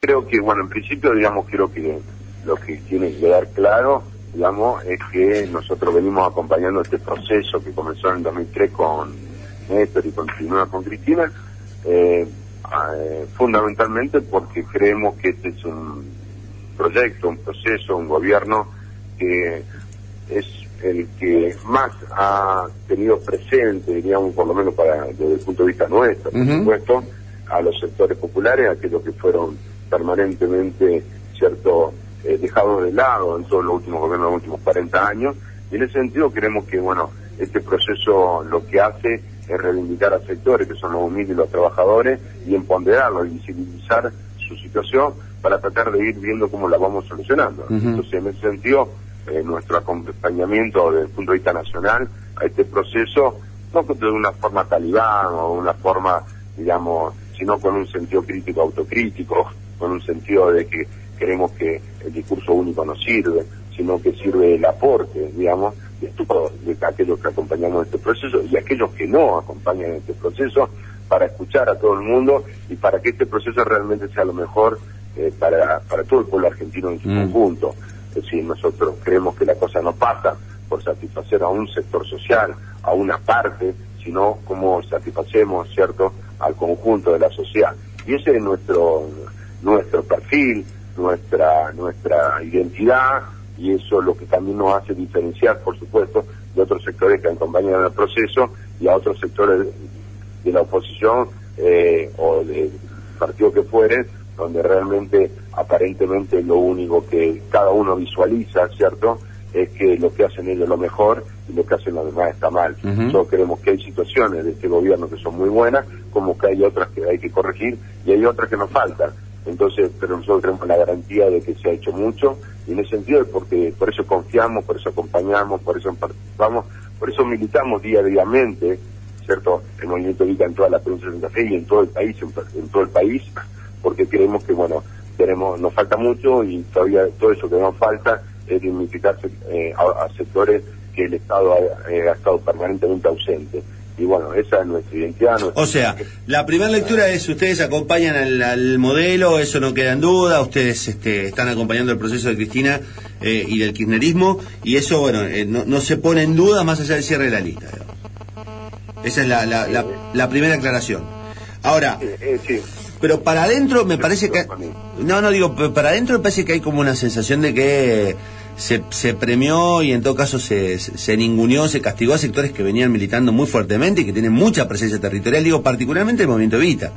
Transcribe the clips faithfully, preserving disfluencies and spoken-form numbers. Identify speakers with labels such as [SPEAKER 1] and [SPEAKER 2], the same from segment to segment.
[SPEAKER 1] creo que, bueno, en principio, digamos, creo que lo que tiene que quedar claro, digamos, es que nosotros venimos acompañando este proceso que comenzó en el dos mil tres con Néstor y continúa con Cristina, eh, eh, fundamentalmente porque creemos que este es un proyecto, un proceso, un gobierno que es el que más ha tenido presente, diríamos, por lo menos para desde el punto de vista nuestro, por uh-huh. supuesto, a los sectores populares, aquellos que fueron permanentemente, cierto, eh, dejados de lado en todos los últimos gobiernos de los últimos cuarenta años, y en ese sentido creemos que, bueno, este proceso lo que hace es reivindicar a sectores que son los humildes y los trabajadores y empoderarlos y visibilizar su situación para tratar de ir viendo cómo la vamos solucionando. Uh-huh. Entonces, en ese sentido, Eh, nuestro acompañamiento desde el punto de vista nacional a este proceso, no de una forma talibán o una forma, digamos, sino con un sentido crítico, autocrítico, con un sentido de que queremos que el discurso único no sirve, sino que sirve el aporte, digamos, de todos, de aquellos que acompañamos este proceso y aquellos que no acompañan este proceso, para escuchar a todo el mundo y para que este proceso realmente sea lo mejor eh, para, para todo el pueblo argentino en su mm. conjunto. Es decir, nosotros creemos que la cosa no pasa por satisfacer a un sector social, a una parte, sino como satisfacemos, ¿cierto?, al conjunto de la sociedad. Y ese es nuestro nuestro perfil, nuestra nuestra identidad, y eso es lo que también nos hace diferenciar, por supuesto, de otros sectores que acompañan el proceso y a otros sectores de, de la oposición eh, o del partido que fueren, donde realmente aparentemente lo único que cada uno visualiza, ¿cierto?, es que lo que hacen ellos es lo mejor y lo que hacen los demás está mal. Uh-huh. Nosotros creemos que hay situaciones de este gobierno que son muy buenas, como que hay otras que hay que corregir y hay otras que nos faltan. Entonces, pero nosotros tenemos la garantía de que se ha hecho mucho, y en ese sentido es porque por eso confiamos, por eso acompañamos, por eso participamos, por eso militamos diariamente, ¿cierto?, el movimiento Evita en toda la provincia de Santa Fe y en todo el país, en, en todo el país, porque creemos que, bueno, tenemos nos falta mucho y todavía todo eso que nos falta es dignificarse eh, a, a sectores que el Estado ha, eh, ha estado permanentemente ausente. Y bueno, esa es nuestra identidad. Nuestra...
[SPEAKER 2] O sea, la primera lectura es, ustedes acompañan al, al modelo, eso no queda en duda, ustedes este, están acompañando el proceso de Cristina eh, y del kirchnerismo, y eso, bueno, eh, no, no se pone en duda más allá del cierre de la lista, digamos. Esa es la, la, la, la primera aclaración. Ahora...
[SPEAKER 1] Eh, eh, sí.
[SPEAKER 2] Pero para adentro me parece que... No, no, digo, para adentro me parece que hay como una sensación de que se, se premió y en todo caso se, se, se ninguneó, se castigó a sectores que venían militando muy fuertemente y que tienen mucha presencia territorial, digo, particularmente el movimiento Evita.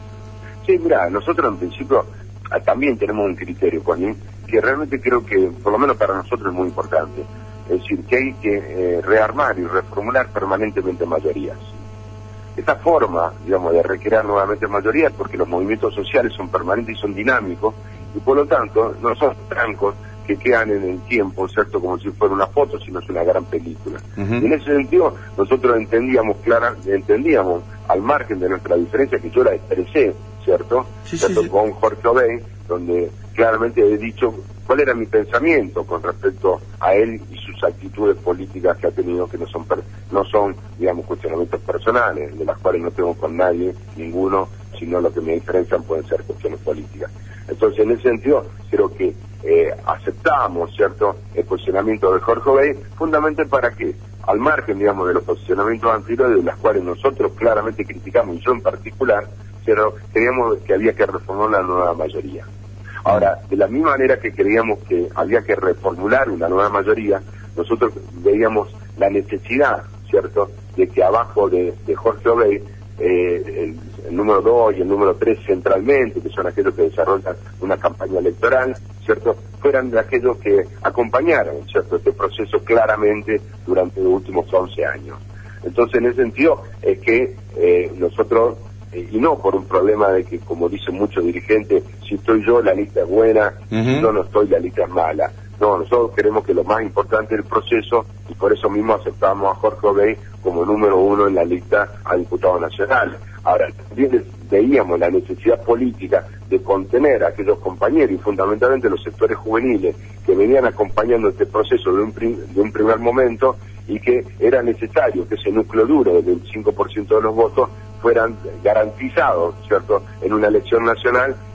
[SPEAKER 1] Sí, mira, nosotros en principio también tenemos un criterio, Juanín, que realmente creo que, por lo menos para nosotros, es muy importante. Es decir, que hay que eh, rearmar y reformular permanentemente mayorías. Esta forma, digamos, de recrear nuevamente mayorías, porque los movimientos sociales son permanentes y son dinámicos, y por lo tanto no son trancos que quedan en el tiempo, ¿cierto?, como si fuera una foto, sino es una gran película. Uh-huh. Y en ese sentido, nosotros entendíamos clara, entendíamos al margen de nuestra diferencia, que yo la expresé, ¿cierto?, sí, ¿cierto? Sí, sí. Con Jorge Obey, donde claramente he dicho cuál era mi pensamiento con respecto a él y sus actitudes políticas que ha tenido, que no son per, no son, digamos, cuestionamientos personales, de las cuales no tengo con nadie, ninguno, sino lo que me diferencian pueden ser cuestiones políticas. Entonces, en ese sentido, creo que eh, aceptamos, ¿cierto?, el posicionamiento de Jorge Obey, fundamentalmente para que, al margen, digamos, de los posicionamientos anteriores, de las cuales nosotros claramente criticamos, y yo en particular, pero creíamos que había que reformar la nueva mayoría. Ahora, de la misma manera que creíamos que había que reformular una nueva mayoría, nosotros veíamos la necesidad, ¿cierto?, de que abajo de, de Jorge Obey, eh, el, el número dos y el número tres centralmente, que son aquellos que desarrollan una campaña electoral, ¿cierto?, fueran de aquellos que acompañaron, ¿cierto?, este proceso claramente durante los últimos once años. Entonces, en ese sentido, es que eh, nosotros... y no por un problema de que, como dicen muchos dirigentes, si estoy yo la lista es buena, uh-huh. si yo no estoy la lista es mala. No, nosotros queremos que lo más importante del proceso, y por eso mismo aceptamos a Jorge Obey como número uno en la lista a diputado nacional. Ahora, también veíamos la necesidad política de contener a aquellos compañeros, y fundamentalmente los sectores juveniles, que venían acompañando este proceso de un, prim- de un primer momento, y que era necesario que ese núcleo duro del veinticinco por ciento de los votos fueran garantizados, ¿cierto?, en una elección nacional,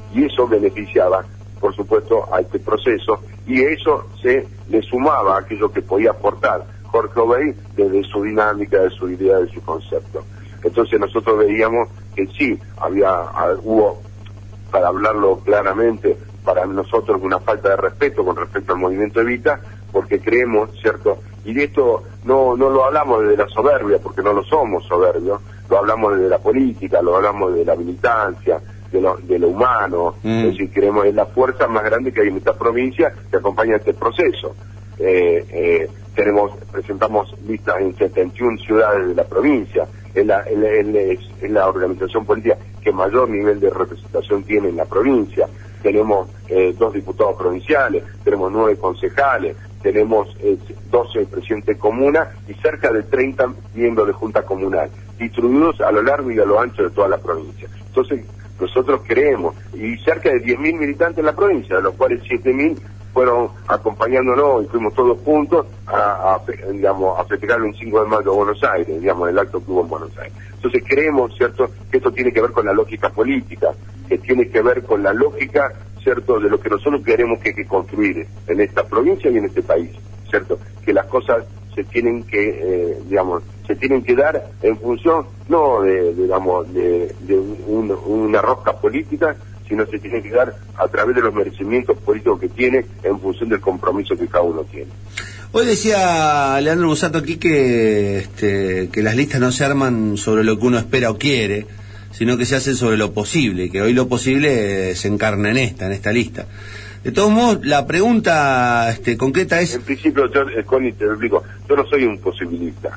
[SPEAKER 1] y eso beneficiaba, por supuesto, a este proceso, y eso se le sumaba a aquello que podía aportar Jorge Obey desde su dinámica, de su idea, de su concepto. Entonces nosotros veíamos que sí, había, hubo, para hablarlo claramente, para nosotros una falta de respeto con respecto al movimiento Evita, porque creemos, ¿cierto? Y de esto no no lo hablamos desde la soberbia, porque no lo somos soberbios, lo hablamos desde la política, lo hablamos de la militancia, de lo, de lo humano, mm. es decir, creemos es la fuerza más grande que hay en esta provincia que acompaña este proceso. Eh, eh, tenemos, presentamos listas en setenta y una ciudades de la provincia, es la, es, es, es la organización política que mayor nivel de representación tiene en la provincia. Tenemos eh, dos diputados provinciales, tenemos nueve concejales, tenemos eh, doce presidentes de comuna y cerca de treinta miembros de junta comunal, distribuidos a lo largo y a lo ancho de toda la provincia. Entonces, nosotros creemos, y cerca de diez mil militantes en la provincia, de los cuales siete mil fueron acompañándonos y fuimos todos juntos a, a, digamos, a festejar el veinticinco de mayo de Buenos Aires, digamos, el acto que hubo en Buenos Aires. Entonces creemos, ¿cierto?, que esto tiene que ver con la lógica política, que tiene que ver con la lógica, ¿cierto?, de lo que nosotros queremos que hay que construir en esta provincia y en este país, ¿cierto?, que las cosas se tienen que, eh, digamos, se tienen que dar en función, no de, de digamos, de, de un, una rosca política, sino se tiene que dar a través de los merecimientos políticos que tiene en función del compromiso que cada uno tiene.
[SPEAKER 2] Hoy decía Leandro Busato aquí que, este, que las listas no se arman sobre lo que uno espera o quiere, sino que se hacen sobre lo posible, y que hoy lo posible se encarna en esta, en esta lista. De todos modos, la pregunta este, concreta es...
[SPEAKER 1] En principio, yo, eh, Connie, te lo explico, yo no soy un posibilista.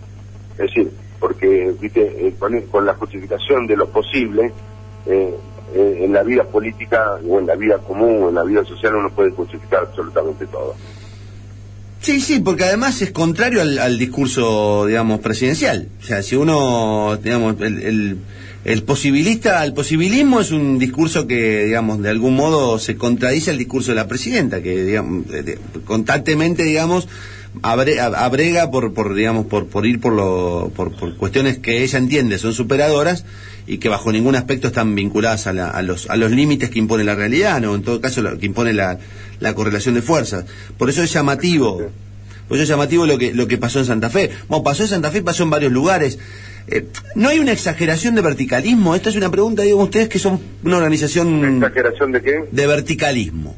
[SPEAKER 1] Es decir, porque, viste, eh, con, con la justificación de lo posible, eh, eh, en la vida política, o en la vida común, o en la vida social, uno puede justificar absolutamente todo.
[SPEAKER 2] Sí, sí, porque además es contrario al, al discurso, digamos, presidencial. O sea, si uno, digamos, el... el El posibilista, el posibilismo es un discurso que, digamos, de algún modo se contradice al discurso de la presidenta, que, digamos, de, de, constantemente, digamos, abre, abrega por, por, digamos, por, por ir por, lo, por, por cuestiones que ella entiende son superadoras y que bajo ningún aspecto están vinculadas a, la, a los, a los límites que impone la realidad, no, en todo caso, lo, que impone la, la correlación de fuerzas. Por eso es llamativo, por eso es llamativo lo que, lo que pasó en Santa Fe. Bueno, pasó en Santa Fe, pasó en varios lugares. Eh, ¿No hay una exageración de verticalismo? Esta es una pregunta, digo, ustedes que son una organización...
[SPEAKER 1] ¿Una exageración de qué?
[SPEAKER 2] De verticalismo.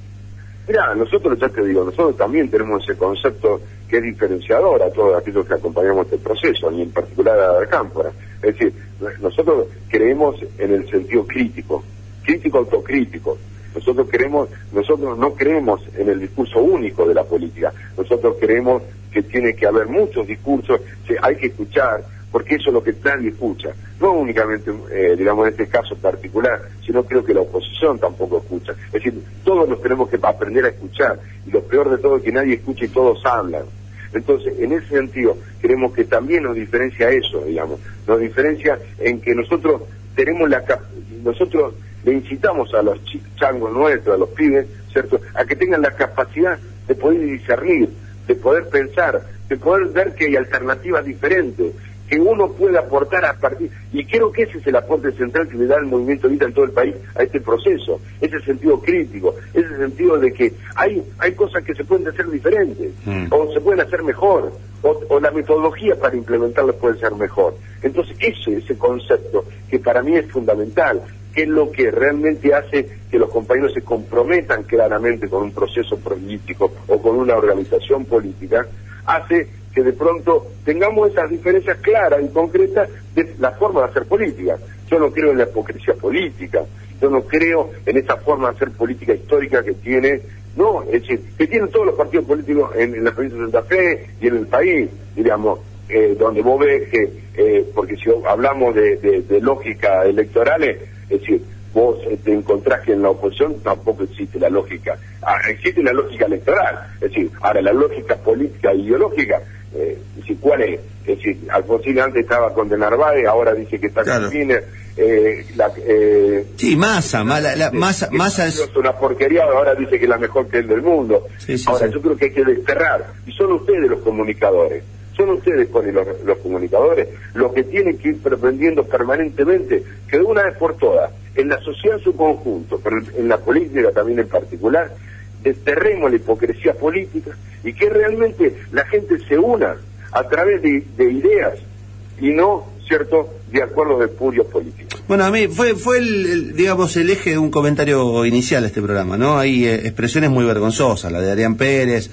[SPEAKER 1] Mira, nosotros, ya te digo, nosotros también tenemos ese concepto que es diferenciador a todos aquellos que acompañamos este proceso, y en particular a la Cámpora. Es decir, nosotros creemos en el sentido crítico, crítico autocrítico. Nosotros creemos, nosotros no creemos en el discurso único de la política. Nosotros creemos que tiene que haber muchos discursos, que hay que escuchar, porque eso es lo que nadie escucha. No únicamente, eh, digamos, en este caso particular, sino creo que la oposición tampoco escucha. Es decir, todos nos tenemos que aprender a escuchar, y lo peor de todo es que nadie escucha y todos hablan. Entonces, en ese sentido, creemos que también nos diferencia eso, digamos. Nos diferencia en que nosotros tenemos la cap nosotros le incitamos a los changos nuestros, a los pibes, ¿cierto?, a que tengan la capacidad de poder discernir, de poder pensar, de poder ver que hay alternativas diferentes, que uno puede aportar a partir, y creo que ese es el aporte central que le da el movimiento Evita en todo el país a este proceso, ese sentido crítico, ese sentido de que hay hay cosas que se pueden hacer diferentes, mm. o se pueden hacer mejor, o, o la metodología para implementarlas puede ser mejor. Entonces ese, ese concepto, que para mí es fundamental, que es lo que realmente hace que los compañeros se comprometan claramente con un proceso político o con una organización política, hace que de pronto tengamos esas diferencias claras y concretas de la forma de hacer política. Yo no creo en la hipocresía política, yo no creo en esa forma de hacer política histórica que tiene, no, es decir, que tienen todos los partidos políticos en, en la provincia de Santa Fe y en el país, diríamos, eh, donde vos ves que, eh, porque si hablamos de, de, de lógica electorales, es decir, vos te encontrás que en la oposición tampoco existe la lógica, ah, existe la lógica electoral, es decir, ahora la lógica política e ideológica, eh, es decir, ¿cuál es? Es decir, Alfonsín antes estaba con De Narváez, ahora dice que está
[SPEAKER 2] claro.
[SPEAKER 1] con Kirchner, eh, la, eh,
[SPEAKER 2] sí, Massa, ma, la, la, Massa, Massa es...
[SPEAKER 1] es una porquería, ahora dice que es la mejor que es del mundo. Sí, sí, ahora sí. Yo creo que hay que desterrar, y son ustedes los comunicadores, son ustedes con los, los comunicadores los que tienen que ir pretendiendo permanentemente que de una vez por todas en la sociedad en su conjunto, pero en la política también en particular, desterremos la hipocresía política y que realmente la gente se una a través de, de ideas y no, ¿cierto?, de acuerdos de espurios políticos.
[SPEAKER 2] Bueno, a mí fue fue el, el, digamos, el eje de un comentario inicial de este programa, ¿no? Hay eh, expresiones muy vergonzosas, la de Adrián Pérez,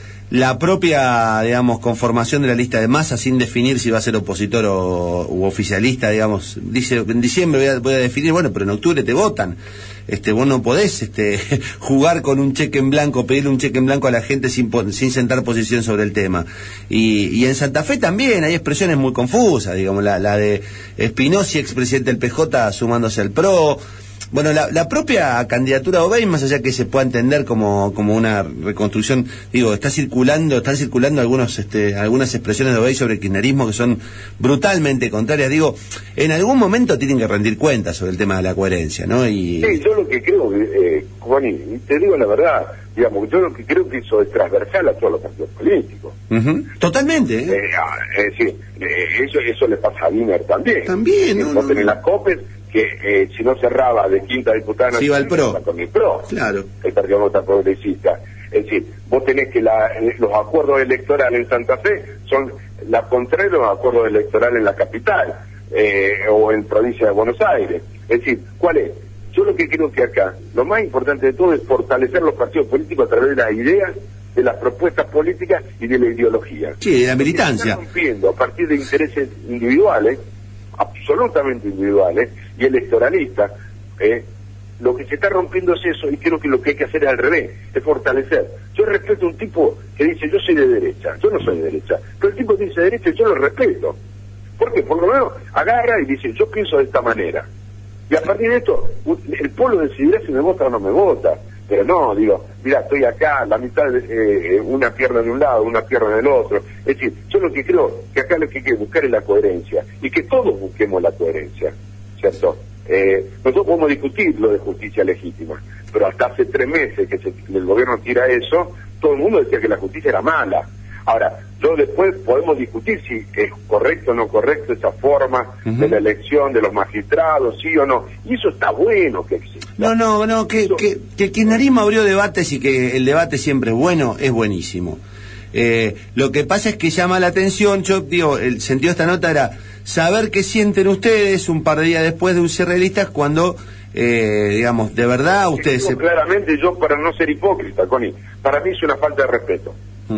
[SPEAKER 2] la propia, digamos, conformación de la lista de Massa sin definir si va a ser opositor o u oficialista, digamos, dice, en diciembre voy a, voy a definir, bueno, pero en octubre te votan. Este, vos no podés este, jugar con un cheque en blanco, pedirle un cheque en blanco a la gente sin, sin sentar posición sobre el tema. Y, y en Santa Fe también hay expresiones muy confusas, digamos, la, la de Espinosi, expresidente del P J, sumándose al P R O. Bueno, la, la propia candidatura de Obey, más allá que se pueda entender como, como una reconstrucción, digo, está circulando, están circulando algunos, este, algunas expresiones de Obey sobre el kirchnerismo que son brutalmente contrarias. Digo, en algún momento tienen que rendir cuentas sobre el tema de la coherencia, ¿no? Y...
[SPEAKER 1] Sí, yo lo que creo, eh, Juan, y te digo la verdad, digamos, yo lo que creo que eso es transversal a todos los partidos políticos.
[SPEAKER 2] Uh-huh. Totalmente, ¿eh?
[SPEAKER 1] Eh, es decir, eh, eso, eso le pasa a Wiener también.
[SPEAKER 2] También, ¿no?
[SPEAKER 1] Vos tenés las COPES, que eh, si no cerraba de quinta diputada
[SPEAKER 2] sí,
[SPEAKER 1] nacional,
[SPEAKER 2] va el PRO.
[SPEAKER 1] con el PRO,
[SPEAKER 2] claro,
[SPEAKER 1] el Partido Demócrata Progresista. Es decir, vos tenés que la, los acuerdos electorales en Santa Fe son la contraria a los acuerdos electorales en la capital eh, o en provincia de Buenos Aires. Es decir, ¿cuál es? Yo lo que creo que acá, lo más importante de todo es fortalecer los partidos políticos a través de las ideas, de las propuestas políticas y de la ideología.
[SPEAKER 2] Sí, de la militancia.
[SPEAKER 1] Están rompiendo a partir de intereses individuales, absolutamente individuales y electoralistas, eh, lo que se está rompiendo es eso, y creo que lo que hay que hacer es al revés, es fortalecer. Yo respeto a un tipo que dice yo soy de derecha, yo no soy de derecha, pero el tipo que dice derecha yo lo respeto. ¿Por qué? Por lo menos agarra y dice yo pienso de esta manera. Y a partir de esto, el pueblo decidirá si me vota o no me vota. Pero no, digo, mira, estoy acá, la mitad, de, eh, una pierna de un lado, una pierna del otro. Es decir, yo lo que creo que acá lo que hay que buscar es la coherencia, y que todos busquemos la coherencia, ¿cierto? Eh, nosotros podemos discutir lo de justicia legítima, pero hasta hace tres meses que se, el gobierno tira eso, todo el mundo decía que la justicia era mala. Ahora, yo después podemos discutir si es correcto o no correcto esa forma uh-huh. de la elección de los magistrados, sí o no, y eso está bueno que exista.
[SPEAKER 2] No, no, no, que, eso... que, que el kirchnerismo abrió debates y que el debate siempre es bueno, es buenísimo. Eh, lo que pasa es que llama la atención, yo digo, el sentido de esta nota era saber qué sienten ustedes un par de días después de un cierre de listas cuando, eh, digamos, de verdad ustedes...
[SPEAKER 1] Se... Claramente yo, para no ser hipócrita, Connie, para mí es una falta de respeto.
[SPEAKER 2] Mm.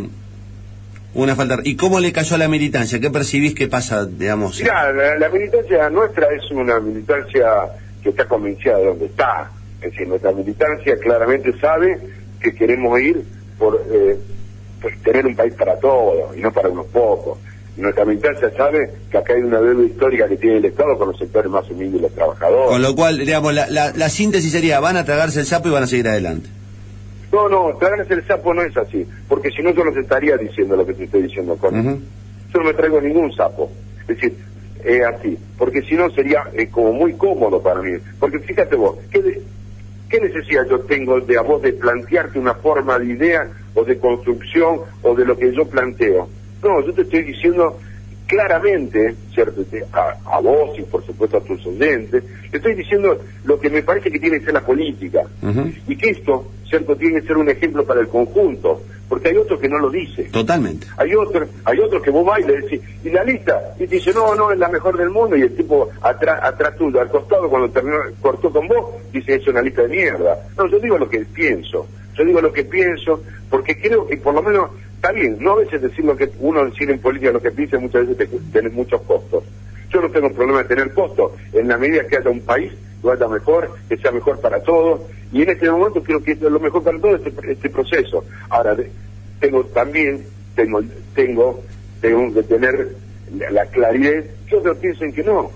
[SPEAKER 2] Una falta. ¿Y cómo le cayó a la militancia? ¿Qué percibís que pasa, digamos?
[SPEAKER 1] Mirá, la, la militancia nuestra es una militancia que está convencida de dónde está. Es decir, nuestra militancia claramente sabe que queremos ir por, eh, por tener un país para todos y no para unos pocos. Nuestra militancia sabe que acá hay una deuda histórica que tiene el Estado con los sectores más humildes y los trabajadores.
[SPEAKER 2] Con lo cual, digamos, la, la, la síntesis sería, van a tragarse el sapo y van a seguir adelante.
[SPEAKER 1] No, no, tragarse el sapo no es así, porque si no yo no te estaría diciendo lo que te estoy diciendo, con uh-huh. Yo no me traigo ningún sapo, es decir, es eh, así, porque si no sería eh, como muy cómodo para mí, porque fíjate vos, ¿qué, de, ¿qué necesidad yo tengo de a vos de plantearte una forma de idea o de construcción o de lo que yo planteo? No, yo te estoy diciendo claramente, ¿cierto? A, a vos y por supuesto a tus oyentes, te estoy diciendo lo que me parece que tiene que ser la política, uh-huh. y que esto, ¿cierto?, tiene que ser un ejemplo para el conjunto, porque hay otros que no lo dicen.
[SPEAKER 2] Totalmente.
[SPEAKER 1] Hay otros hay otros que vos vas y le decís, y la lista, y te dice, no, no, es la mejor del mundo, y el tipo atrás atrás tuyo, al costado, cuando terminó, cortó con vos, dice, es una lista de mierda. No, yo digo lo que pienso, yo digo lo que pienso, porque creo que por lo menos... Está bien, no a veces decir lo que uno decir en política lo que piensa, muchas veces te, tenés muchos costos. Yo no tengo problema de tener costos, en la medida que haya un país que vaya mejor, que sea mejor para todos, y en este momento creo que es lo mejor para todos este, este proceso. Ahora, de, tengo también, tengo, tengo, tengo que tener la, la claridad que otros piensen que no.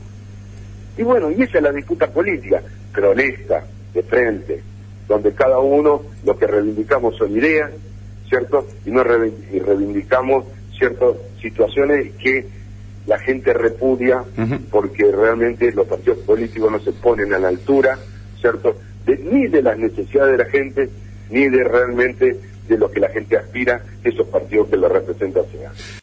[SPEAKER 1] Y bueno, y esa es la disputa política, pero honesta, de frente, donde cada uno lo que reivindicamos son ideas, ¿cierto? Y no y reivindicamos ciertas situaciones que la gente repudia, uh-huh. porque realmente los partidos políticos no se ponen a la altura, ¿cierto? De, ni de las necesidades de la gente, ni de realmente de lo que la gente aspira, esos partidos que lo representan sean.